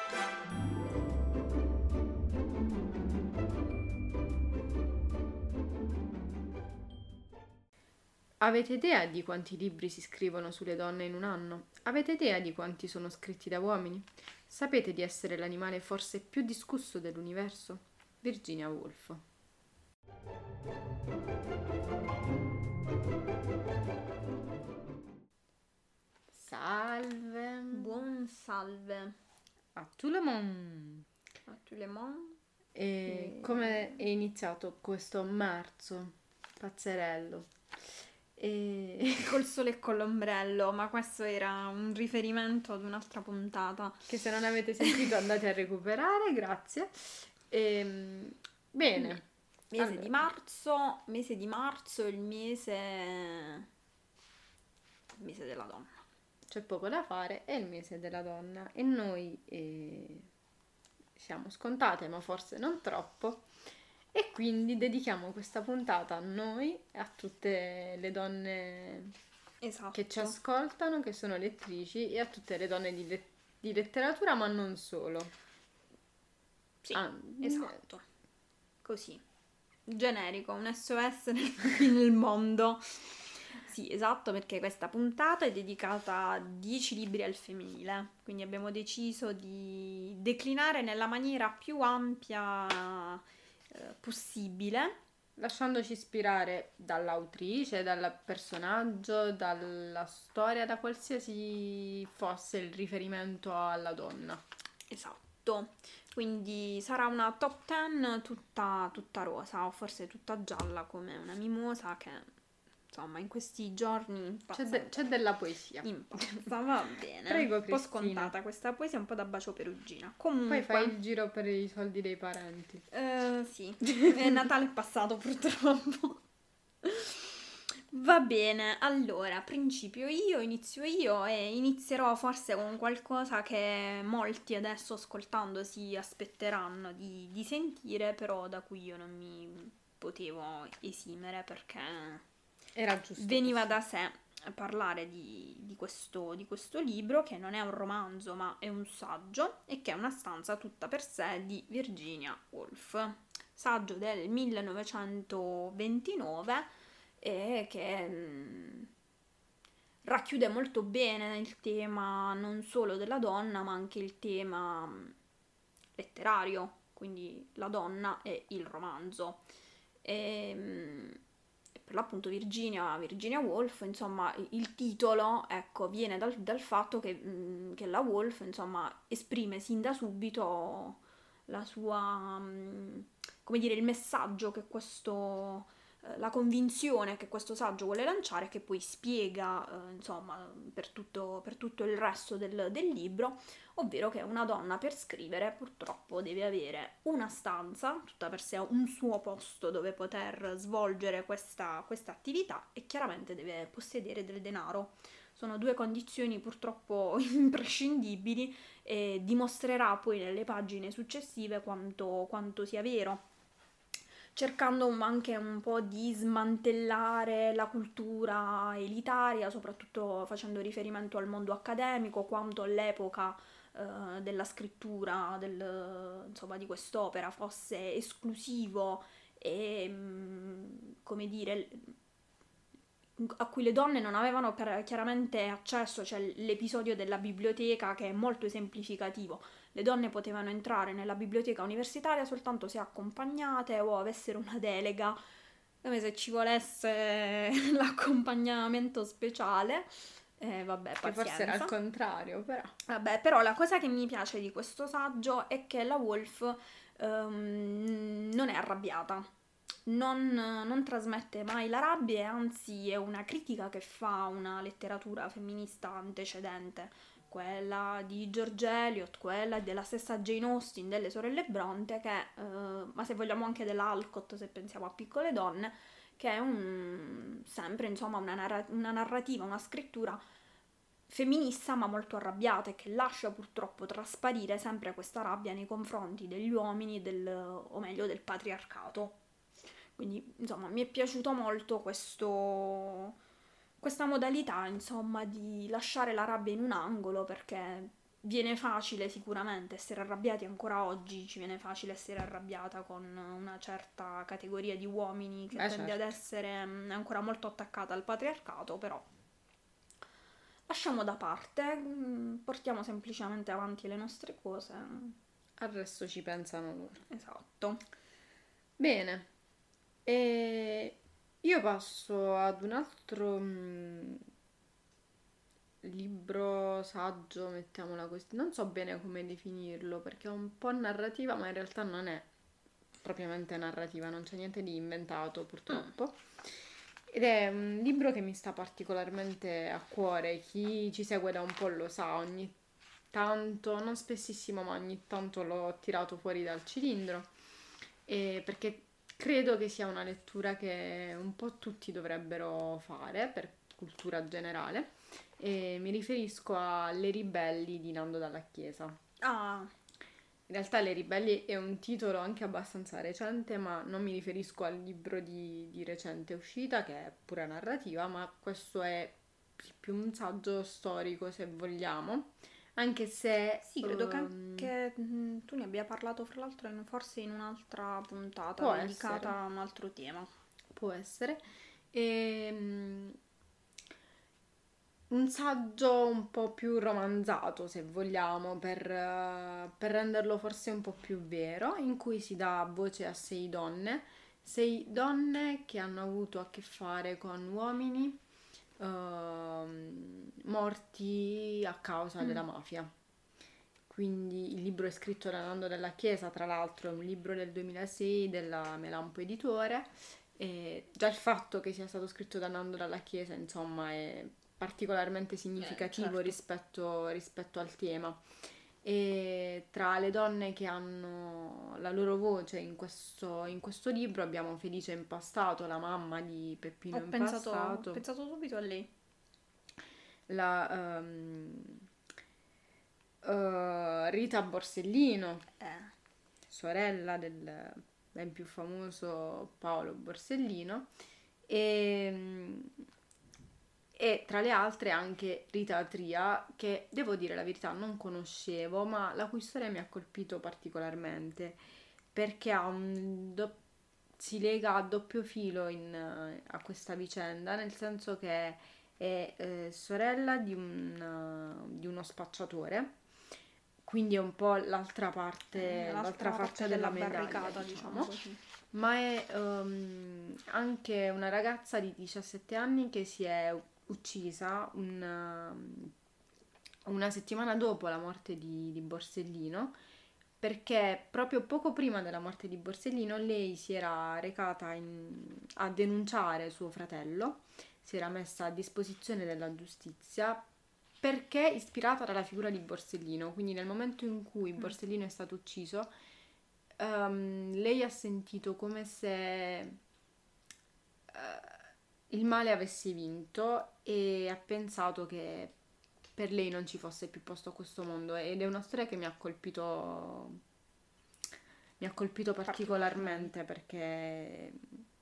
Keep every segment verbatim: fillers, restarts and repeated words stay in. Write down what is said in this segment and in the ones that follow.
Avete idea di quanti libri si scrivono sulle donne in un anno? Avete idea di quanti sono scritti da uomini? Sapete di essere l'animale forse più discusso dell'universo? Virginia Woolf. Salve. Buon salve. A tout le monde. A tout le monde. E E- come è iniziato questo marzo pazzerello? E... Col sole e con l'ombrello, ma questo era un riferimento ad un'altra puntata. che se non avete sentito andate a recuperare, grazie. E... Bene. Mese Allora. di marzo, mese di marzo, il mese... il mese della donna. C'è poco da fare, è il mese della donna e noi eh, siamo scontate, ma forse non troppo, e quindi dedichiamo questa puntata a noi e a tutte le donne Esatto. che ci ascoltano, che sono lettrici, e a tutte le donne di, le- di letteratura, ma non solo. Sì, Ah, esatto. Così. Generico, un S O S nel, nel mondo. Sì, esatto, perché questa puntata è dedicata a dieci libri al femminile, quindi abbiamo deciso di declinare nella maniera più ampia eh, possibile. Lasciandoci ispirare dall'autrice, dal personaggio, dalla storia, da qualsiasi fosse il riferimento alla donna. Esatto, quindi sarà una top dieci tutta, tutta rosa o forse tutta gialla come una mimosa che insomma in questi giorni impazza. C'è, de- c'è della poesia. Impazza, va bene. Prego, un po' Cristina. scontata questa poesia, un po' da bacio perugina. Comunque, Poi fai il giro per i soldi dei parenti. eh, sì, è Natale è passato purtroppo. Va bene, allora, principio io, inizio io e inizierò forse con qualcosa che molti adesso ascoltando si aspetteranno di, di sentire, però da cui io non mi potevo esimere perché Era giusto. veniva da sé parlare di, di questo, di questo libro che non è un romanzo ma è un saggio e che è una stanza tutta per sé di Virginia Woolf, saggio del millenovecentoventinove e che mh, racchiude molto bene il tema non solo della donna ma anche il tema mh, letterario, quindi la donna e il romanzo. E, mh, per l'appunto Virginia, Virginia Woolf, insomma, il titolo, ecco, viene dal, dal fatto che, mh, che la Woolf, insomma, esprime sin da subito la sua, mh, come dire, il messaggio che questo, eh, la convinzione che questo saggio vuole lanciare, che poi spiega, eh, insomma, per tutto, per tutto il resto del, del libro, ovvero che una donna per scrivere purtroppo deve avere una stanza, tutta per sé un suo posto dove poter svolgere questa, questa attività e chiaramente deve possedere del denaro. Sono due condizioni purtroppo imprescindibili e dimostrerà poi nelle pagine successive quanto, quanto sia vero, cercando anche un po' di smantellare la cultura elitaria, soprattutto facendo riferimento al mondo accademico, quanto all'epoca eh, della scrittura del, insomma, di quest'opera fosse esclusivo e, mh, come dire, a cui le donne non avevano per- chiaramente accesso. C'è l'episodio della biblioteca che è molto esemplificativo. Le donne potevano entrare nella biblioteca universitaria soltanto se accompagnate o avessero una delega, come se ci volesse l'accompagnamento speciale. Eh, vabbè, Che pazienza. forse era il contrario, però. Vabbè, però la cosa che mi piace di questo saggio è che la Woolf ehm, non è arrabbiata, non, non trasmette mai la rabbia e anzi è una critica che fa una letteratura femminista antecedente, quella di George Eliot, quella della stessa Jane Austen, delle sorelle Bronte, che, eh, ma se vogliamo anche della Alcott se pensiamo a Piccole donne, che è un, sempre insomma una, narra- una narrativa, una scrittura femminista ma molto arrabbiata e che lascia purtroppo trasparire sempre questa rabbia nei confronti degli uomini del, o meglio del patriarcato. Quindi insomma mi è piaciuto molto questo, questa modalità insomma di lasciare la rabbia in un angolo, perché viene facile sicuramente essere arrabbiati ancora oggi, ci viene facile essere arrabbiata con una certa categoria di uomini che Beh, tende ad certo. essere mm, ancora molto attaccata al patriarcato, però lasciamo da parte, mm, portiamo semplicemente avanti le nostre cose. Al resto ci pensano loro. Esatto. Bene, e io passo ad un altro mm, libro, saggio, mettiamola così. Non so bene come definirlo perché è un po' narrativa, ma in realtà non è propriamente narrativa, non c'è niente di inventato Mm. purtroppo. Ed è un libro che mi sta particolarmente a cuore. Chi ci segue da un po' lo sa, ogni tanto, non spessissimo, ma ogni tanto l'ho tirato fuori dal cilindro. E perché credo che sia una lettura che un po' tutti dovrebbero fare per cultura generale. E mi riferisco a Le ribelli di Nando Dalla Chiesa. Ah, In realtà Le ribelli è un titolo anche abbastanza recente, ma non mi riferisco al libro di, di recente uscita, che è pura narrativa, ma questo è più un saggio storico, se vogliamo, anche se sì, credo che ehm, anche mm, tu ne abbia parlato fra l'altro in- forse in un'altra puntata può dedicata essere, a un altro tema. può essere. Ehm, un saggio un po' più romanzato, se vogliamo, per, eh, per renderlo forse un po' più vero, in cui si dà voce a sei donne, sei donne che hanno avuto a che fare con uomini ehm, morti a causa Mm, della mafia. Quindi il libro è scritto da Nando Della Chiesa, tra l'altro è un libro del duemilasei della Melampo Editore. E già il fatto che sia stato scritto da Nando Dalla Chiesa, insomma, è particolarmente eh, significativo certo. rispetto, rispetto al tema. E tra le donne che hanno la loro voce in questo, in questo libro abbiamo Felice Impastato, la mamma di Peppino Ho pensato, ho Impastato, pensato subito a lei. la ehm, eh, Rita Borsellino, Eh, sorella del ben più famoso Paolo Borsellino, e, e tra le altre anche Rita Tria, che devo dire la verità non conoscevo, ma la cui storia mi ha colpito particolarmente perché ha un do- si lega a doppio filo in, eh, a questa vicenda, nel senso che è eh, sorella di, un, eh, di uno spacciatore, quindi è un po' l'altra eh, parte, l'altra l'altra parte faccia della della medaglia, barricata, diciamo diciamo, così. ma è ehm, anche una ragazza di diciassette anni che si è uccisa un, una settimana dopo la morte di, di Borsellino, perché proprio poco prima della morte di Borsellino lei si era recata in- a denunciare suo fratello, si era messa a disposizione della giustizia perché ispirata dalla figura di Borsellino, quindi nel momento in cui Mm. Borsellino è stato ucciso, ehm, lei ha sentito come se eh, il male avesse vinto e ha pensato che per lei non ci fosse più posto a questo mondo ed è una storia che mi ha colpito, mi ha colpito Particolarmente. particolarmente perché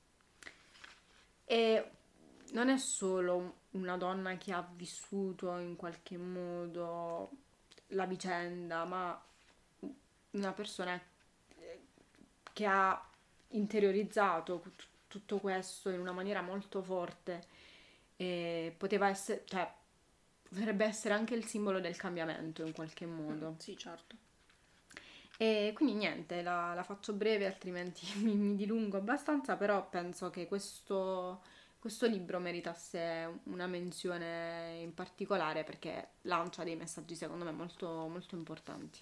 è- non è solo una donna che ha vissuto in qualche modo la vicenda, ma una persona che ha interiorizzato tut- tutto questo in una maniera molto forte e poteva essere, cioè, potrebbe essere anche il simbolo del cambiamento in qualche Mm, modo. sì, certo. E quindi niente, la, la faccio breve, altrimenti mi, mi dilungo abbastanza, però penso che questo, questo libro meritasse una menzione in particolare perché lancia dei messaggi secondo me molto, molto importanti.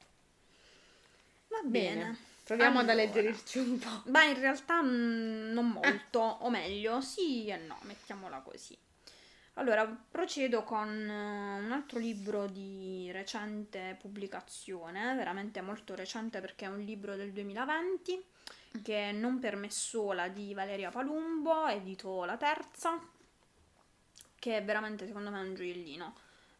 Va Bene, bene. proviamo ad Allora, alleggerirci un po'. ma in realtà mm, non Eh, molto, o meglio, sì e no, mettiamola così. Allora, procedo con eh, un altro libro di recente pubblicazione, veramente molto recente perché è un libro del duemilaventi, che è Non per me sola di Valeria Palumbo, edito La Terza, che è veramente secondo me un gioiellino.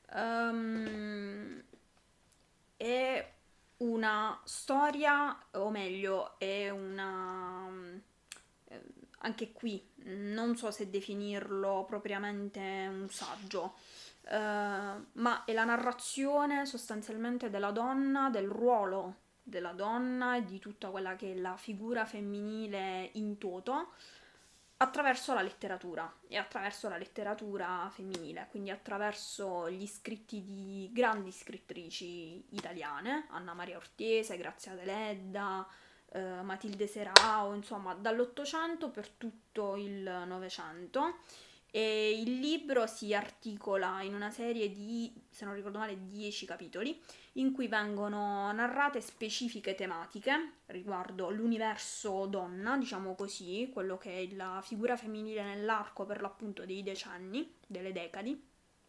Ehm, è una storia, o meglio, è una... eh, anche qui non so se definirlo propriamente un saggio, eh, ma è la narrazione sostanzialmente della donna, del ruolo della donna e di tutta quella che è la figura femminile in toto attraverso la letteratura e attraverso la letteratura femminile, quindi attraverso gli scritti di grandi scrittrici italiane, Anna Maria Ortiese, Grazia Deledda, eh, Matilde Serao, insomma dall'Ottocento per tutto il Novecento. E il libro si articola in una serie di, se non ricordo male, dieci capitoli in cui vengono narrate specifiche tematiche riguardo l'universo donna, diciamo così, quello che è la figura femminile nell'arco per l'appunto dei decenni, delle decadi,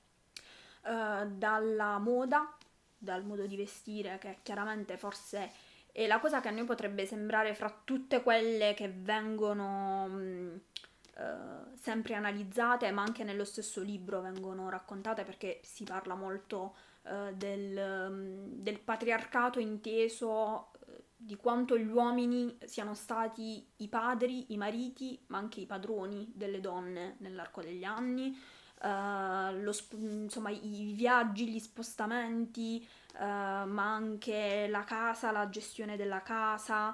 eh, dalla moda, dal modo di vestire, che chiaramente forse è la cosa che a noi potrebbe sembrare fra tutte quelle che vengono mh, eh, sempre analizzate, ma anche nello stesso libro vengono raccontate, perché si parla molto eh, del, mh, del patriarcato inteso, eh, di quanto gli uomini siano stati i padri, i mariti, ma anche i padroni delle donne nell'arco degli anni. Uh, lo sp- insomma i viaggi, gli spostamenti, uh, ma anche la casa, la gestione della casa,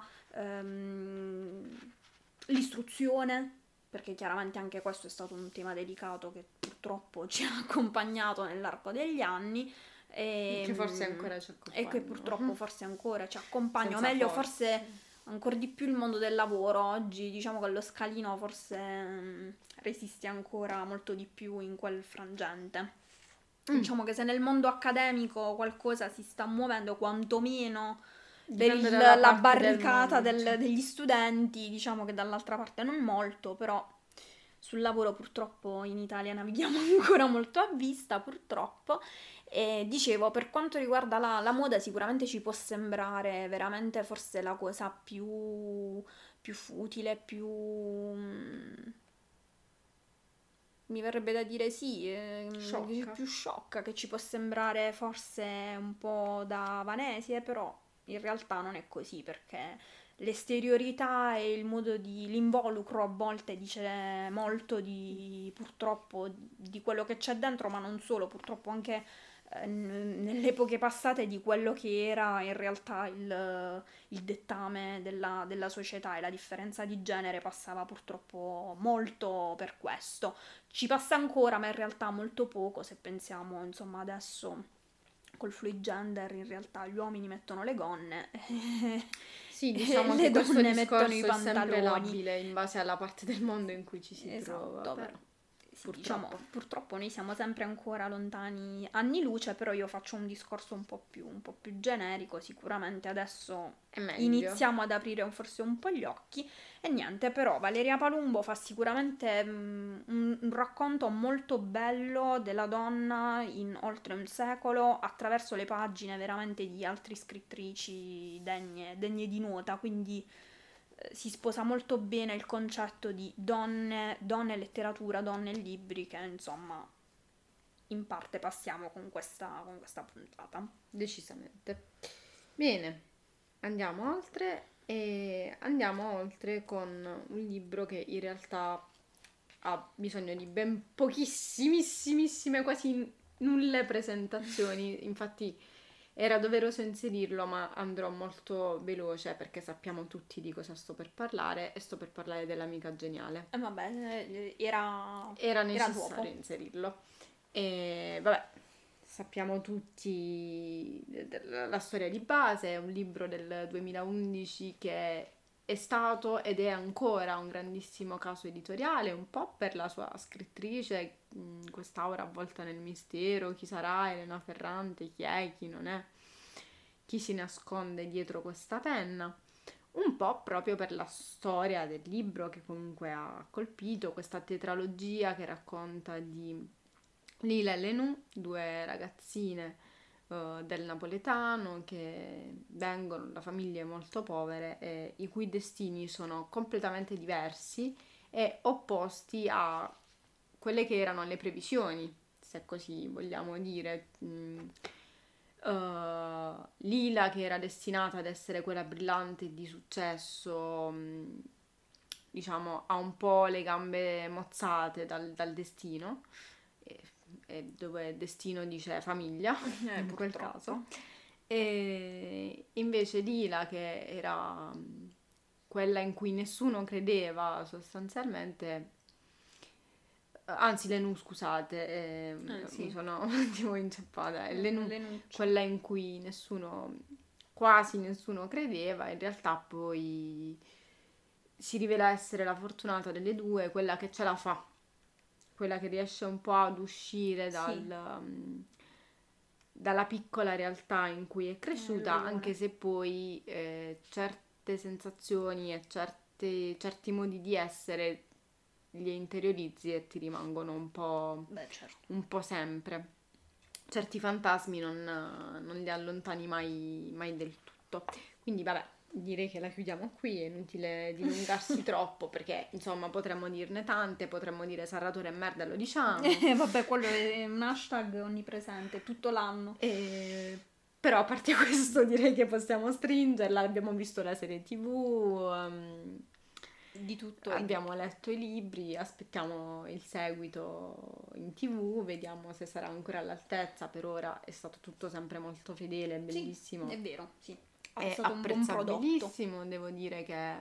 um, l'istruzione, perché chiaramente anche questo è stato un tema delicato che purtroppo ci ha accompagnato nell'arco degli anni e che forse ancora ci accompagna e che purtroppo forse ancora ci accompagna, o senza meglio forse. forse ancora di più il mondo del lavoro oggi, diciamo che lo scalino forse mh, resiste ancora molto di più in quel frangente. Mm. Diciamo che se nel mondo accademico qualcosa si sta muovendo, quantomeno per il, la barricata del mondo, del, degli studenti, diciamo che dall'altra parte non molto, però sul lavoro purtroppo in Italia navighiamo ancora molto a vista, purtroppo. E dicevo, per quanto riguarda la, la moda, sicuramente ci può sembrare veramente forse la cosa più, più futile, più... mi verrebbe da dire sì, eh, Sciocca. più sciocca, che ci può sembrare forse un po' da vanesie, però in realtà non è così, perché l'esteriorità e il modo di l'involucro a volte dice molto di purtroppo di quello che c'è dentro, ma non solo, purtroppo anche eh, nelle epoche passate di quello che era in realtà il, il dettame della, della società, e la differenza di genere passava purtroppo molto per questo. Ci passa ancora, ma in realtà molto poco, se pensiamo insomma adesso col fluid gender in realtà gli uomini mettono le gonne sì, diciamo e che le questo donne discorso mettono i è sempre pantaloni. labile in base alla parte del mondo in cui ci si esatto, trova, però. Sì, Purtroppo. diciamo, purtroppo noi siamo sempre ancora lontani anni luce, però io faccio un discorso un po' più, un po' più generico, sicuramente adesso È meglio. iniziamo ad aprire un- forse un po' gli occhi e niente, però Valeria Palumbo fa sicuramente mm, un, un racconto molto bello della donna in oltre un secolo attraverso le pagine veramente di altre scrittrici degne, degne di nota, quindi si sposa molto bene il concetto di donne, donne e letteratura, donne e libri, che insomma in parte passiamo con questa, con questa puntata. Decisamente. Bene, andiamo oltre e andiamo oltre con un libro che in realtà ha bisogno di ben pochissimissime, quasi nulle presentazioni, infatti era doveroso inserirlo, ma andrò molto veloce perché sappiamo tutti di cosa sto per parlare e sto per parlare dell'Amica Geniale. E eh vabbè, era, era necessario era inserirlo. E vabbè, sappiamo tutti la storia di base, è un libro del duemilaundici che è stato ed è ancora un grandissimo caso editoriale, un po' per la sua scrittrice, quest'aura avvolta nel mistero, chi sarà Elena Ferrante, chi è, chi non è, chi si nasconde dietro questa penna, un po' proprio per la storia del libro che comunque ha colpito, questa tetralogia che racconta di Lila e Lenù, due ragazzine uh, del napoletano che vengono da famiglie molto povere e i cui destini sono completamente diversi e opposti a quelle che erano le previsioni, se così vogliamo dire. Mm. Uh, Lila, che era destinata ad essere quella brillante e di successo, um, diciamo, ha un po' le gambe mozzate dal, dal destino, e, e dove destino dice famiglia, Eh, in quel purtroppo. caso. E invece Lila, che era mh, quella in cui nessuno credeva sostanzialmente, anzi Lenù, scusate, eh, Eh, sì. mi sono tipo inceppata, è Eh, Lenù, Lenuccio. quella in cui nessuno, quasi nessuno credeva, in realtà poi si rivela essere la fortunata delle due, quella che ce la fa, quella che riesce un po' ad uscire dal, Sì, um, dalla piccola realtà in cui è che è il cresciuta, anche rione. se poi eh, certe sensazioni e certe- certi modi di essere li interiorizzi e ti rimangono un po', Beh, certo. un po' sempre. Certi fantasmi non, non li allontani mai, mai del tutto. Quindi vabbè, direi che la chiudiamo qui, è inutile dilungarsi troppo perché insomma potremmo dirne tante, potremmo dire Sarratore e merda, lo diciamo. Eh, vabbè, quello è un hashtag onnipresente tutto l'anno. E- Però a parte questo direi che possiamo stringerla, abbiamo visto la serie tivù, ehm, Di tutto e di abbiamo più. letto i libri, aspettiamo il seguito in tivù, vediamo se sarà ancora all'altezza. Per ora è stato tutto sempre molto fedele, Sì, bellissimo, è vero, sì. È è stato un buon prodotto. apprezzabilissimo. Devo dire che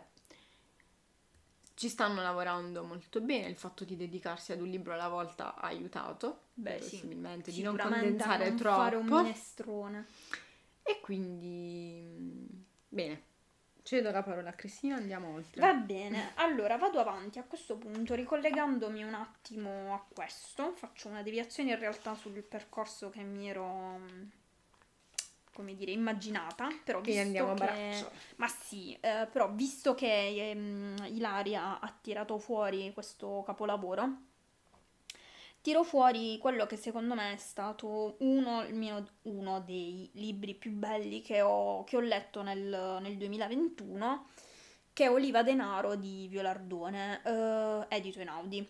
ci stanno lavorando molto bene, il fatto di dedicarsi ad un libro alla volta ha aiutato, Beh, sì, verosimilmente, di non sicuramente a condensare non fare un troppo. minestrone. E quindi, mm, bene, cedo la parola a Cristina, andiamo oltre. Va bene, allora vado avanti a questo punto, ricollegandomi un attimo a questo, faccio una deviazione in realtà sul percorso che mi ero, mm, come dire, immaginata, però Quindi andiamo visto a che... braccio. Ma sì, eh, però visto che ehm, Ilaria ha tirato fuori questo capolavoro, tiro fuori quello che secondo me è stato uno, il mio- uno dei libri più belli che ho, che ho letto nel, nel duemilaventuno, che è Oliva Denaro di Violardone, eh, edito Einaudi.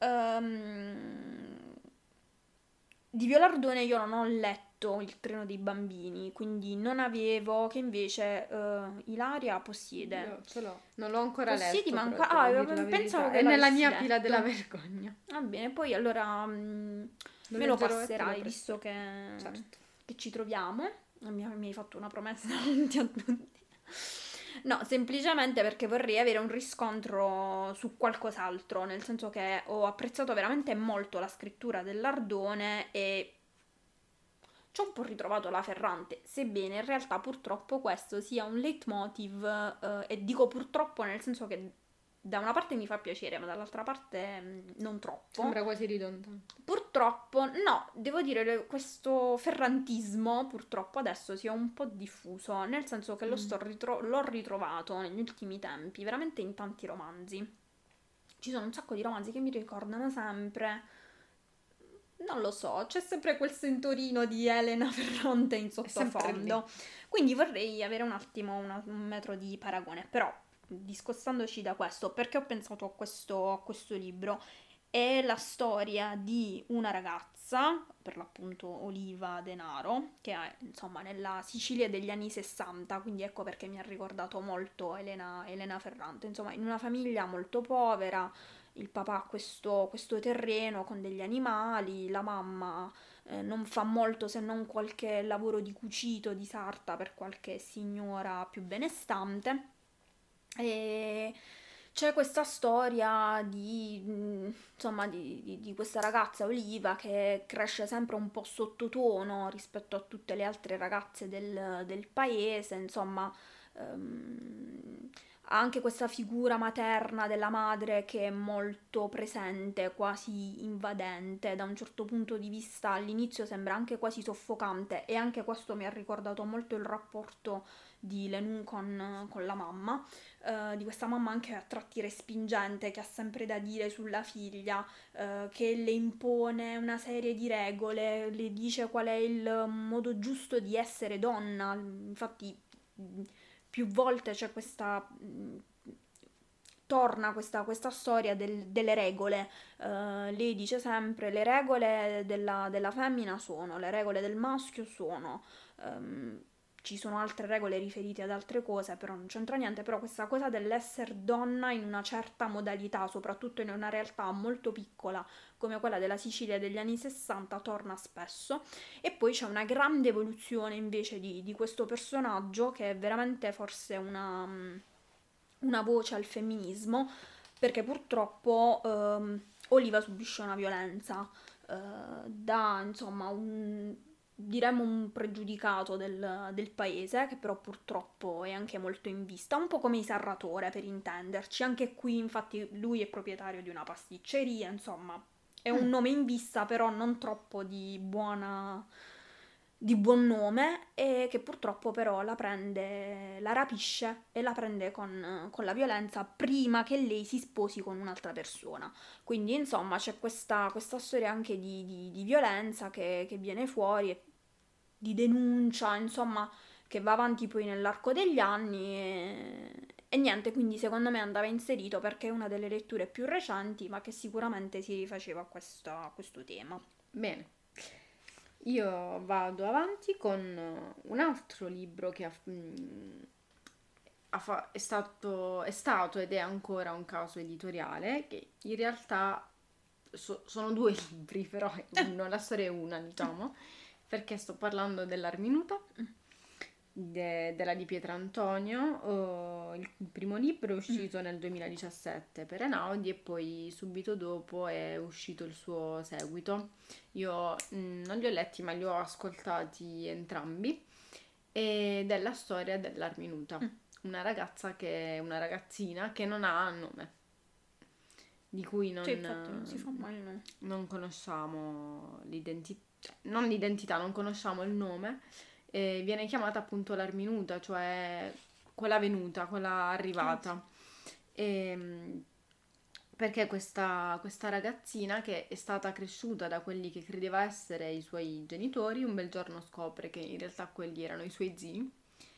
Ehm, di Violardone io non ho letto Il treno dei bambini, quindi non avevo, che invece eh, Ilaria possiede. Io ce l'ho, non l'ho ancora Possiedi, letto, ma però ancora... Ah, devo dire la eh, pensavo verità. che È nella l'avessi mia pila della letto. vergogna. Va bene, poi allora mm, Lo me lo leggerò e te lo passerai, visto presterò. che, Certo. che ci troviamo. Mi, mi hai fatto una promessa davanti a tutti. No, semplicemente perché vorrei avere un riscontro su qualcos'altro, nel senso che ho apprezzato veramente molto la scrittura dell'Ardone e ci ho un po' ritrovato la Ferrante, sebbene in realtà purtroppo questo sia un leitmotiv, eh, e dico purtroppo nel senso che da una parte mi fa piacere, ma dall'altra parte mm, non troppo. Sembra quasi ridondante. Purtroppo, no, devo dire che questo ferrantismo purtroppo adesso si è un po' diffuso, nel senso che lo Mm. sto ritro- l'ho ritrovato negli ultimi tempi, veramente in tanti romanzi. Ci sono un sacco di romanzi che mi ricordano sempre, non lo so, c'è sempre quel sentorino di Elena Ferrante in È sempre lì. sottofondo. Quindi vorrei avere un attimo una- un metro di paragone, però discostandoci da questo, perché ho pensato a questo, a questo libro? È la storia di una ragazza, per l'appunto Oliva Denaro, che è insomma nella Sicilia degli anni sessanta, quindi ecco perché mi ha ricordato molto Elena, Elena Ferrante, insomma in una famiglia molto povera, il papà ha questo, questo terreno con degli animali, la mamma eh, non fa molto se non qualche lavoro di cucito, di sarta per qualche signora più benestante. E c'è questa storia di, mh, insomma, di, di- di questa ragazza Oliva che cresce sempre un po' sottotono rispetto a tutte le altre ragazze del, del paese, insomma, ehm, ha anche questa figura materna della madre che è molto presente, quasi invadente, da un certo punto di vista all'inizio sembra anche quasi soffocante e anche questo mi ha ricordato molto il rapporto di Lenù con, con la mamma, eh, di questa mamma anche a tratti respingente che ha sempre da dire sulla figlia, eh, che le impone una serie di regole, le dice qual è il modo giusto di essere donna, infatti mh, più volte c'è questa... mh, torna questa, questa storia del- delle regole. Eh, lei dice sempre le regole della, della femmina sono, le regole del maschio sono. ehm, ci sono altre regole riferite ad altre cose, però non c'entra niente, però questa cosa dell'essere donna in una certa modalità, soprattutto in una realtà molto piccola come quella della Sicilia degli anni sessanta, torna spesso. E poi c'è una grande evoluzione invece di, di questo personaggio, che è veramente forse una, una voce al femminismo, perché purtroppo ehm, Oliva subisce una violenza eh, da, insomma, un, diremmo un pregiudicato del, del paese, che però purtroppo è anche molto in vista, un po' come i Sarratore, per intenderci. Anche qui infatti lui è proprietario di una pasticceria, insomma è un Mm. nome in vista, però non troppo di buona, di buon nome, e che purtroppo però la prende, la rapisce e la prende con, con la violenza prima che lei si sposi con un'altra persona. Quindi insomma c'è questa, questa storia anche di, di- di violenza che, che viene fuori, e di denuncia, insomma, che va avanti poi nell'arco degli anni e, e niente, quindi secondo me andava inserito perché è una delle letture più recenti, ma che sicuramente si rifaceva a questa- a questo tema. Bene, io vado avanti con eh, un altro libro che ha, mm, ha fa- è stato, è stato ed è ancora un caso editoriale, che in realtà so- sono due libri, però è uno, la storia è una, diciamo, perché sto parlando dell'Arminuta de- della Di Pietrantonio. Oh, il primo libro è uscito nel duemiladiciassette per Einaudi e poi subito dopo è uscito il suo seguito. Io mm, non li ho letti, ma li ho ascoltati entrambi, ed è la storia dell'Arminuta, Mm. una ragazza che una ragazzina che non ha nome, di cui Sì, infatti non si non, fa mai il nome. non conosciamo l'identità, non l'identità, non conosciamo il nome, e viene chiamata appunto l'Arminuta, cioè quella venuta, quella Ah, sì. arrivata. Ehm, perché questa, questa ragazzina, che è stata cresciuta da quelli che credeva essere i suoi genitori, un bel giorno scopre che in realtà quelli erano i suoi zii,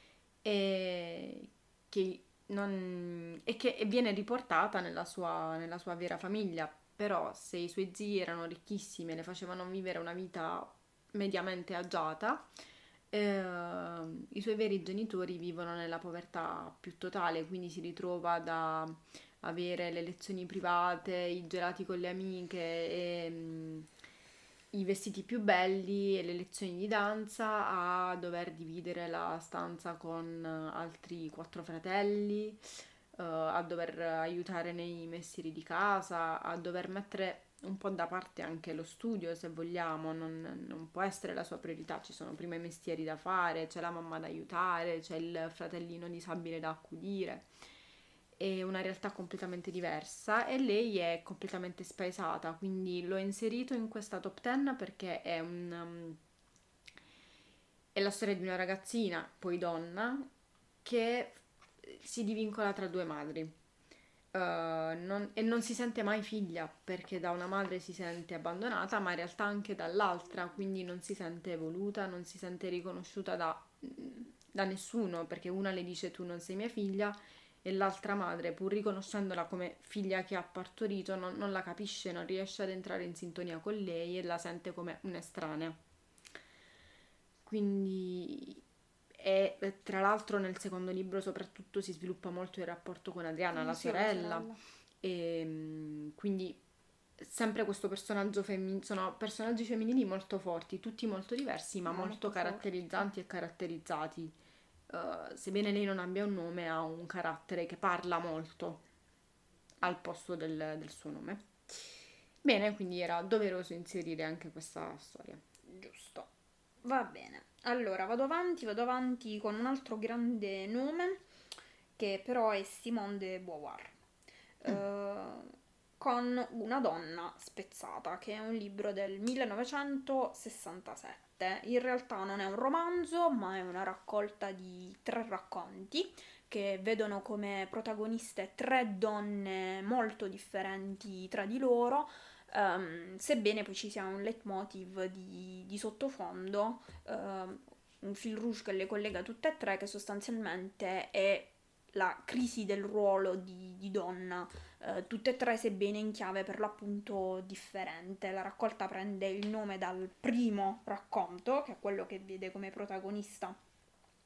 e che, non- e che viene riportata nella sua, nella sua vera famiglia. Però se i suoi zii erano ricchissimi e le facevano vivere una vita mediamente agiata, eh, i suoi veri genitori vivono nella povertà più totale, quindi si ritrova da avere le lezioni private, i gelati con le amiche e mm, i vestiti più belli e le lezioni di danza, a dover dividere la stanza con eh, altri quattro fratelli, eh, a dover aiutare nei mestieri di casa, a dover mettere un po' da parte anche lo studio, se vogliamo, non, non può essere la sua priorità. Ci sono prima i mestieri da fare, c'è la mamma da aiutare, c'è il fratellino disabile da accudire. È una realtà completamente diversa e lei è completamente spaesata, quindi l'ho inserito in questa top dieci perché è un, um, è la storia di una ragazzina, poi donna, che si divincola tra due madri. Uh, non- e non si sente mai figlia, perché da una madre si sente abbandonata, ma in realtà anche dall'altra, quindi non si sente voluta, non si sente riconosciuta da, da nessuno, perché una le dice tu non sei mia figlia, e l'altra madre, pur riconoscendola come figlia che ha partorito, non, non la capisce, non riesce ad entrare in sintonia con lei e la sente come un'estranea. Quindi, e eh, tra l'altro nel secondo libro soprattutto si sviluppa molto il rapporto con Adriana, Mm, la sì, ho la sorella, sorella. e mm, quindi sempre questo personaggio femminile, sono personaggi femminili molto forti, tutti molto diversi, ma No, molto molto forti, sì. caratterizzanti e caratterizzati. Eh, sebbene lei non abbia un nome, ha un carattere che parla molto al posto del, del suo nome. Bene, quindi era doveroso inserire anche questa storia. Giusto. Va bene. Allora, vado avanti, vado avanti con un altro grande nome, che però è Simone de Beauvoir. Eh, con Una donna spezzata, che è un libro del millenovecentosessantasette. In realtà non è un romanzo, ma è una raccolta di tre racconti che vedono come protagoniste tre donne molto differenti tra di loro, ehm, sebbene poi ci sia un leitmotiv di, di sottofondo, ehm, un fil rouge che le collega tutte e tre, che sostanzialmente è la crisi del ruolo di, di donna, eh, tutte e tre sebbene in chiave per l'appunto differente. La raccolta prende il nome dal primo racconto, che è quello che vede come protagonista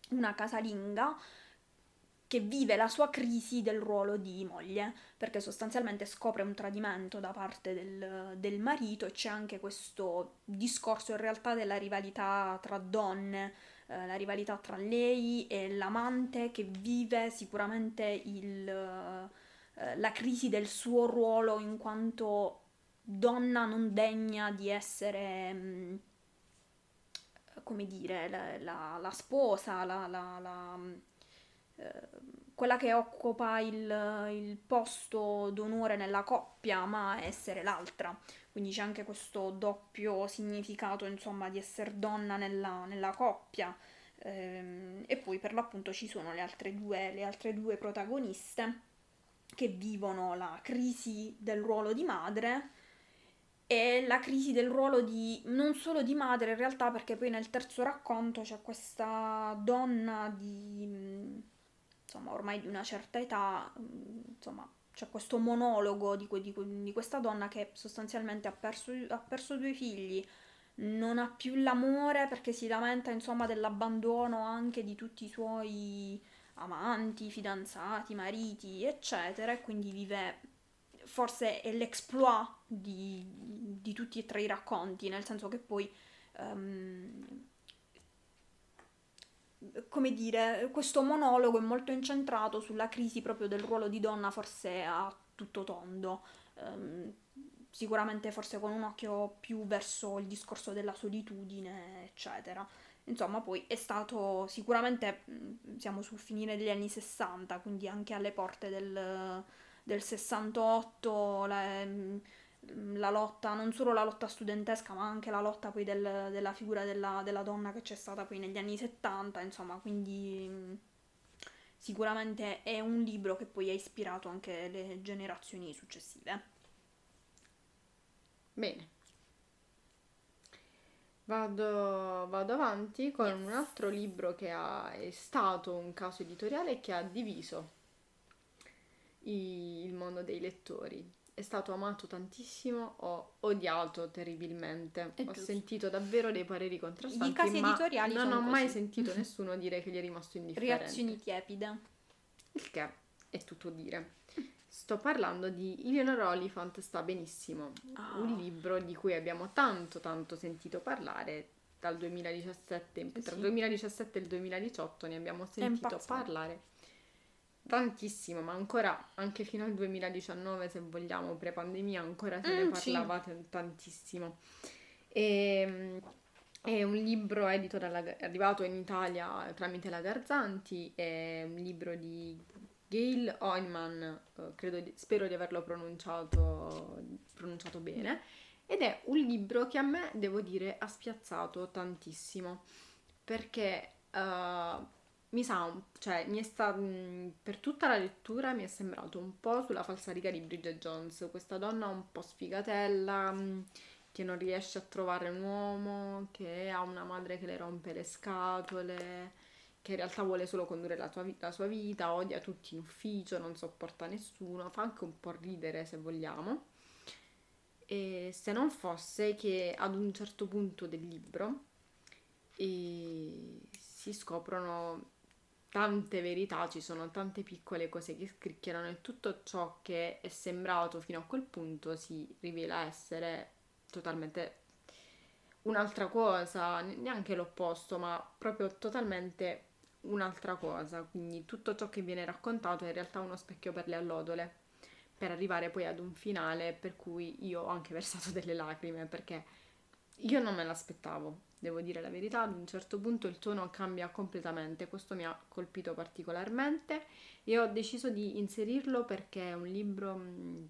una casalinga che vive la sua crisi del ruolo di moglie, perché sostanzialmente scopre un tradimento da parte del, del marito, e c'è anche questo discorso in realtà della rivalità tra donne, eh, la rivalità tra lei e l'amante, che vive sicuramente il, eh, la crisi del suo ruolo in quanto donna non degna di essere, mh, come dire, la, la- la sposa, la, la- la, eh, quella che occupa il, il posto d'onore nella coppia, ma essere l'altra. Quindi c'è anche questo doppio significato, insomma, di essere donna nella, nella coppia. Ehm, e poi per l'appunto ci sono le altre due, le altre due protagoniste che vivono la crisi del ruolo di madre e la crisi del ruolo di non solo di madre in realtà, perché poi nel terzo racconto c'è questa donna di mh, insomma ormai di una certa età, mh, insomma c'è questo monologo di, que- di que- di questa donna che sostanzialmente ha perso, ha perso due figli, non ha più l'amore perché si lamenta insomma dell'abbandono anche di tutti i suoi amanti, fidanzati, mariti, eccetera, e quindi vive, forse è l'exploit di, di tutti e tre i racconti, nel senso che poi, ehm, come dire, questo monologo è molto incentrato sulla crisi proprio del ruolo di donna, forse a tutto tondo. Ehm, Sicuramente forse con un occhio più verso il discorso della solitudine, eccetera. Insomma, poi è stato sicuramente, mh, siamo sul finire degli anni sessanta, quindi anche alle porte del, del sessantotto, la, mh, la lotta, non solo la lotta studentesca, ma anche la lotta poi del- della figura della, della donna che c'è stata poi negli anni settanta, insomma, quindi mh, sicuramente è un libro che poi ha ispirato anche le generazioni successive. Bene, vado, vado avanti con Yes. un altro libro che ha- è stato un caso editoriale che ha diviso i- il mondo dei lettori. È stato amato tantissimo, ho odiato terribilmente. È Ho giusto. sentito davvero dei pareri I contrastanti, casi ma editoriali non sono ho mai così. sentito nessuno dire che gli è rimasto Reazioni indifferente. tiepide. Il che è tutto dire. Sto parlando di Eleanor Oliphant sta benissimo, un Ah, libro di cui abbiamo tanto tanto sentito parlare dal duemiladiciassette, eh tra il sì, duemiladiciassette e il duemiladiciotto ne abbiamo è sentito impazzato. parlare tantissimo, ma ancora anche fino al duemiladiciannove, se vogliamo, pre-pandemia, ancora se ne Mm, sì, parlava t- tantissimo. E, è un libro edito dalla, è arrivato in Italia tramite la Garzanti, è un libro di Gail Oinman, eh, credo di- spero di averlo pronunciato, pronunciato beh, bene, ed è un libro che a me, devo dire, ha spiazzato tantissimo, perché eh, mi sa, un- cioè, mi è sta, mh, per tutta la lettura mi è sembrato un po' sulla falsariga di Bridget Jones, questa donna un po' sfigatella, mh, che non riesce a trovare un uomo, che ha una madre che le rompe le scatole, che in realtà vuole solo condurre la, tua vi- la sua vita, odia tutti in ufficio, non sopporta nessuno, fa anche un po' ridere se vogliamo. E se non fosse che ad un certo punto del libro e si scoprono tante verità, ci sono tante piccole cose che scricchiolano e tutto ciò che è sembrato fino a quel punto si rivela essere totalmente un'altra cosa, ne- neanche l'opposto, ma proprio totalmente un'altra cosa. Quindi tutto ciò che viene raccontato è in realtà uno specchio per le allodole, per arrivare poi ad un finale per cui io ho anche versato delle lacrime, perché io non me l'aspettavo, devo dire la verità, ad un certo punto il tono cambia completamente, questo mi ha colpito particolarmente e ho deciso di inserirlo perché è un libro mh,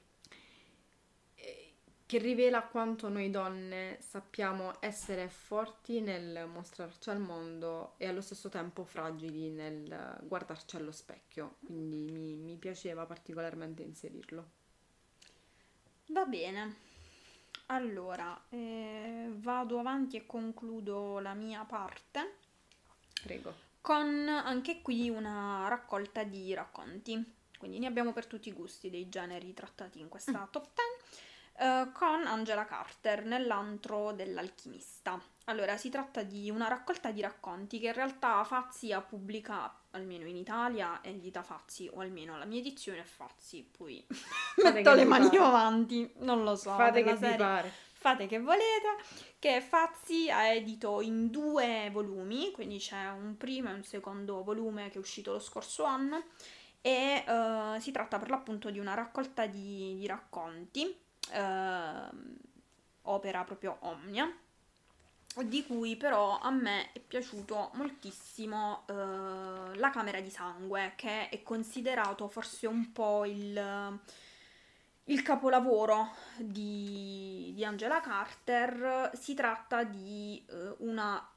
eh, che rivela quanto noi donne sappiamo essere forti nel mostrarci al mondo e allo stesso tempo fragili nel guardarci allo specchio, quindi mi, mi piaceva particolarmente inserirlo. va bene. Allora, eh, vado avanti e concludo la mia parte Prego. con anche qui una raccolta di racconti. Quindi ne abbiamo per tutti i gusti dei generi trattati in questa top dieci. eh, con Angela Carter nell'antro dell'alchimista. Allora, si tratta di una raccolta di racconti che in realtà Fazzi ha pubblicato, almeno in Italia, è edita Fazzi, o almeno la mia edizione è Fazzi, poi Fate metto che le vi mani pare. avanti, non lo so, Fate della che vi serie pare. fate che volete, che Fazzi ha edito in due volumi, quindi c'è un primo e un secondo volume che è uscito lo scorso anno, e eh, si tratta per l'appunto di una raccolta di, di racconti, ehm, opera proprio omnia, di cui però a me è piaciuto moltissimo eh, La Camera di Sangue, che è considerato forse un po' il, il capolavoro di, di Angela Carter. Si tratta di eh, una,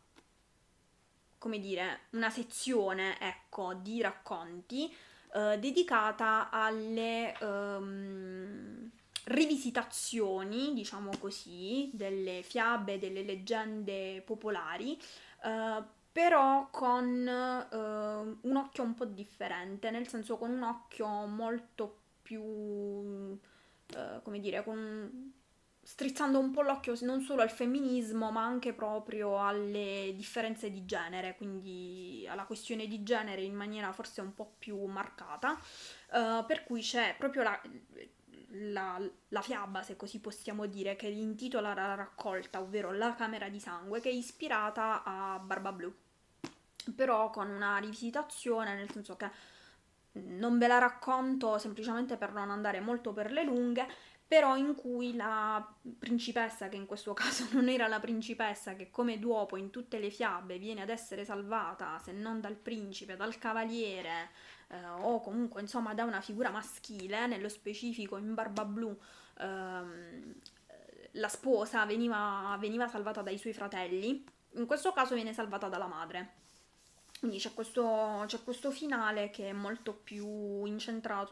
come dire, una sezione, ecco, di racconti eh, dedicata alle ehm, rivisitazioni, diciamo così, delle fiabe, delle leggende popolari, eh, però con eh, un occhio un po' differente, nel senso con un occhio molto più, eh, come dire, con strizzando un po' l'occhio non solo al femminismo, ma anche proprio alle differenze di genere, quindi alla questione di genere in maniera forse un po' più marcata, eh, per cui c'è proprio la, la, la fiaba, se così possiamo dire, che intitola la raccolta, ovvero La Camera di Sangue, che è ispirata a Barba Blu, però con una rivisitazione, nel senso che non ve la racconto semplicemente per non andare molto per le lunghe, però in cui la principessa, che in questo caso non era la principessa, che come d'uopo in tutte le fiabe viene ad essere salvata, se non dal principe, dal cavaliere, eh, o comunque insomma da una figura maschile, nello specifico in Barba Blu, ehm, la sposa veniva, veniva salvata dai suoi fratelli, in questo caso viene salvata dalla madre. Quindi c'è questo, c'è questo finale che è molto più incentrato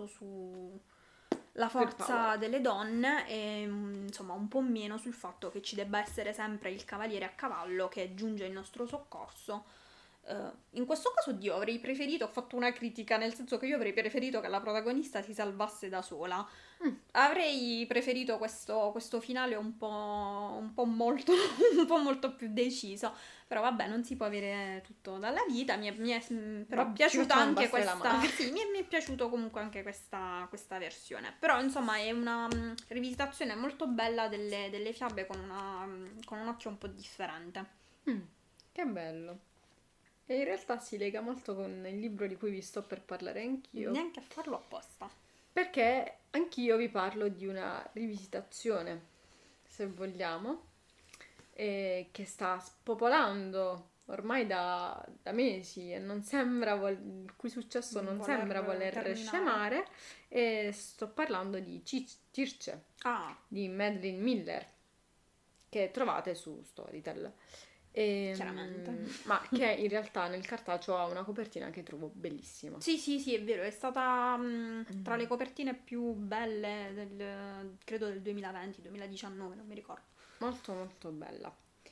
sulla Del forza power. delle donne e mm, insomma un po' meno sul fatto che ci debba essere sempre il cavaliere a cavallo che giunge in nostro soccorso. Eh, in questo caso, Dio, avrei preferito, ho fatto una critica, nel senso che io avrei preferito che la protagonista si salvasse da sola. Mm, Avrei preferito questo, questo finale un po', un po' molto, un po' molto più deciso. Però vabbè, non si può avere tutto dalla vita. Mi è, mi è, mm, però è vabbè, ci piaciuta facciamo anche bastare la questa. mano. Sì, mi è, mi è piaciuto comunque anche questa, questa versione. Però insomma è una mm, rivisitazione molto bella delle, delle fiabe con, una, mm, con un occhio un po' differente. Mm, che bello. E in realtà si lega molto con il libro di cui vi sto per parlare anch'io, Neanche a farlo apposta. perché anch'io vi parlo di una rivisitazione, se vogliamo, eh, che sta spopolando ormai da, da mesi e non sembra vol- il cui successo non sembra Voler voler terminare. scemare, e sto parlando di Ci- Circe Ah, di Madeline Miller, che trovate su Storytel. chiaramente. Ehm, ma che in realtà nel cartaceo ha una copertina che trovo bellissima. Sì, sì, sì, è vero, è stata mm, tra le Mm. copertine più belle del, credo del duemilaventi-duemiladiciannove, non mi ricordo. Molto molto bella.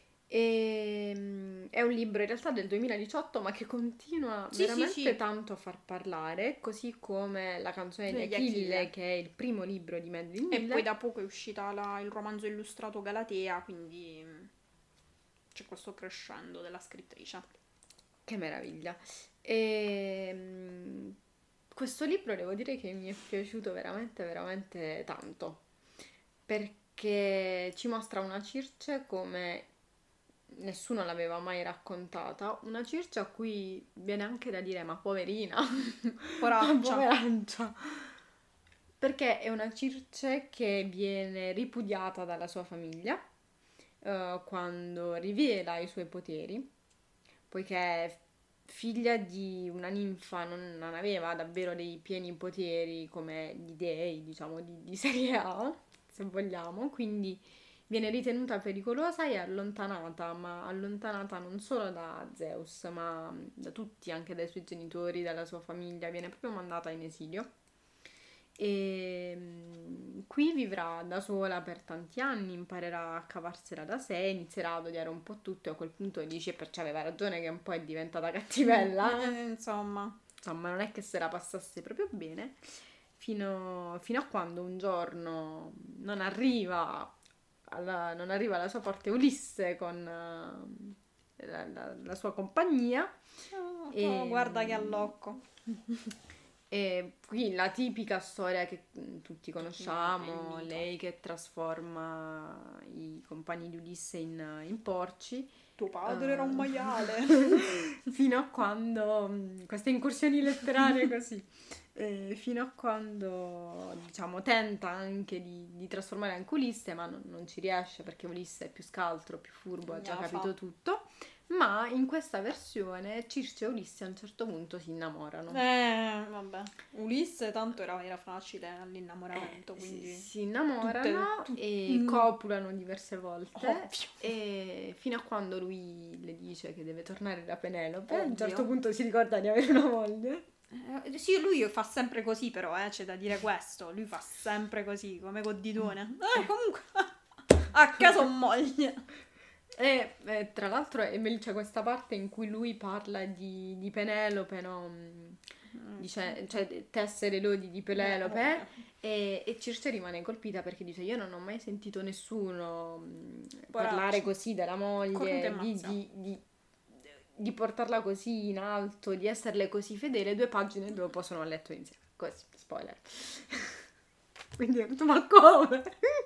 Ehm, è un libro in realtà del duemiladiciotto, ma che continua Sì, sì, veramente sì, tanto a far parlare, così come La canzone di di Achille, Achille. che è il primo libro di Madeline E poi Miller. da poco è uscita la- il romanzo illustrato Galatea, quindi mm, c'è questo crescendo della scrittrice. Che meraviglia. Ehm, questo libro devo dire che mi è piaciuto veramente, veramente tanto, perché ci mostra una Circe come nessuno l'aveva mai raccontata, una Circe a cui viene anche da dire ma poverina, ma Poraccia. poveraccia, perché è una Circe che viene ripudiata dalla sua famiglia eh, quando rivela i suoi poteri, poiché è figlia di una ninfa, non, non aveva davvero dei pieni poteri come gli dei, diciamo, di, di serie A, se vogliamo, quindi viene ritenuta pericolosa e allontanata, ma allontanata non solo da Zeus, ma da tutti, anche dai suoi genitori, dalla sua famiglia, viene proprio mandata in esilio. E mm, qui vivrà da sola per tanti anni, imparerà a cavarsela da sé, inizierà ad odiare un po' tutto e a quel punto dice, perciò aveva ragione che un po' è diventata cattivella, Eh, insomma, insomma non è che se la passasse proprio bene, fino, fino a quando un giorno non arriva alla, non arriva alla sua parte Ulisse con eh, la, la- la sua compagnia. Oh, E- oh, guarda che allocco. E qui la tipica storia che mm, tutti Il conosciamo, mito. lei che trasforma i compagni di Ulisse in, in porci, Tuo padre era un maiale. fino a quando, mm, queste incursioni letterarie così, eh, fino a quando, diciamo, tenta anche di, di trasformare anche Ulisse, ma non, non ci riesce perché Ulisse è più scaltro, più furbo, ha già Gnafa. capito tutto. Ma in questa versione Circe e Ulisse a un certo punto si innamorano. Eh, vabbè. Ulisse tanto era, era facile all'innamoramento, Eh, quindi... si, si innamorano tutte- e Mm. copulano diverse volte. Ovvio. E fino a quando lui le dice che deve tornare da Penelope. A un Ovvio. certo punto si ricorda di avere una moglie. Eh, sì, lui fa sempre così però, eh, c'è da dire questo. Lui fa sempre così, come Coddidone. Eh, comunque, a caso moglie. E eh, tra l'altro e me- c'è questa parte in cui lui parla di, di Penelope, no? Mm, Dice, cioè tesse le lodi di Penelope. E, e Circe rimane colpita perché dice: io non ho mai sentito nessuno mh, parlare così della Cornuto e moglie, di, mazza. di, di, di portarla così in alto, di esserle così fedele. Due pagine dopo sono a letto insieme. Così, spoiler. Quindi ho detto: ma come?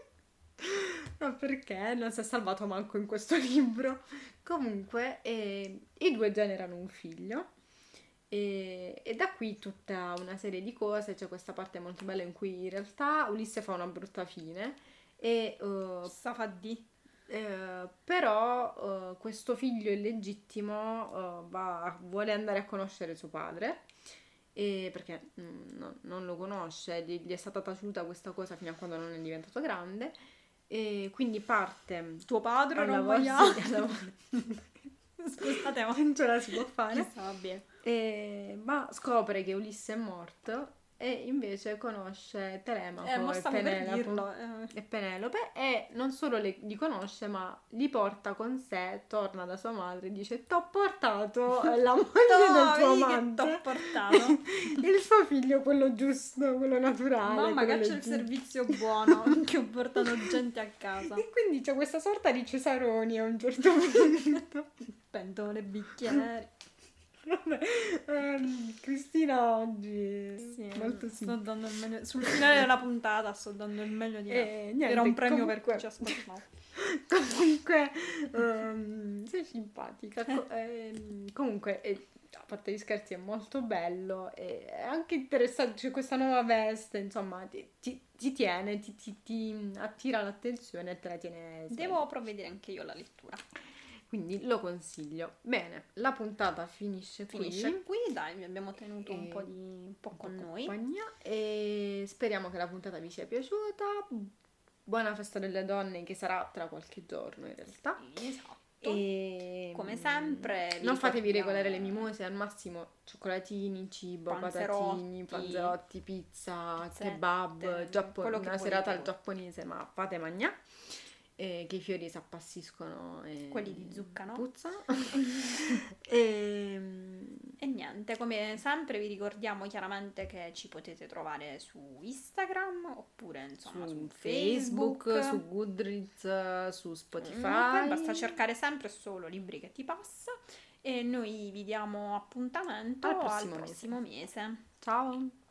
Ma perché non si è salvato manco in questo libro? Comunque, eh, i due generano un figlio. E, e da qui tutta una serie di cose, c'è questa parte molto bella in cui in realtà Ulisse fa una brutta fine e eh, Sta fa di. eh, però eh, questo figlio illegittimo eh, va- vuole andare a conoscere suo padre e perché mm, no- non lo conosce, gli, gli è stata taciuta questa cosa fino a quando non è diventato grande e quindi parte Tuo padre era alla un volta maiale. Scusate, ma non ce la si può fare. Chissà, va bene. E- ma scopre che Ulisse è morto e invece conosce Telemaco Eh, mo e, stavo per Penelope, dirlo. eh. e Penelope e non solo le- li conosce ma li porta con sé, torna da sua madre e dice t'ho portato la moglie del tuo Dai, che amante t'ho portato. il suo figlio, quello giusto, quello naturale, Mamma, quello che c'è il legittimo. servizio buono, che ho portato gente a casa. E quindi c'è questa sorta di Cesaroni a un certo punto. Pentole, bicchieri. Vabbè, ehm, Cristina oggi Sì, molto sì. sto dando il meglio. Sul finale della puntata sto dando il meglio di me. E niente, Era un premio comunque, per chi ci ascoltava. comunque ehm, sei simpatica. Co- ehm, comunque, eh, a parte gli scherzi, è molto bello e è anche interessante. C'è questa nuova veste, insomma, ti, ti- ti tiene, ti, ti- ti attira l'attenzione e te la tiene sveglia. Devo provvedere anche io alla lettura. Quindi lo consiglio. Bene, la puntata finisce qui. Finisce qui, dai, vi abbiamo tenuto un E- po' di un po' con noi. compagnia e speriamo che la puntata vi sia piaciuta. Buona festa delle donne che sarà tra qualche giorno in realtà. Esatto. E Come sempre, vi non fatevi ricordiamo- regolare le mimose, al massimo cioccolatini, cibo, Panzerotti. patatini, panzerotti, pizza, Pizzette, kebab, giappo- quello che una volete serata al voi. giapponese, ma fate magnà. E che i fiori si appassiscono e Quelli di zucca, no? puzzano. e E niente, come sempre vi ricordiamo chiaramente che ci potete trovare su Instagram oppure insomma su, su Facebook, Facebook, su Goodreads, su Spotify. Comunque, basta cercare sempre solo Libri che ti passa e noi vi diamo appuntamento Al al prossimo prossimo, mese. mese. Ciao!